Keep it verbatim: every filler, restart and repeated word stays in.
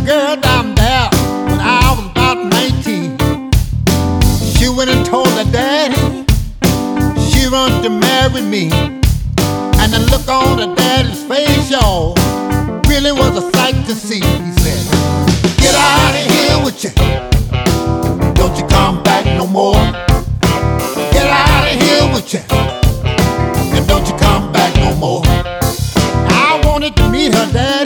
girl down there when I was about nineteen. She went and told her daddy she wanted to marry me. And the look on her daddy's face, y'all, really was a sight to see. He said, "Get out of here with you. Don't you come back no more. Get out of here with you. And don't you come back no more." I wanted to meet her dad.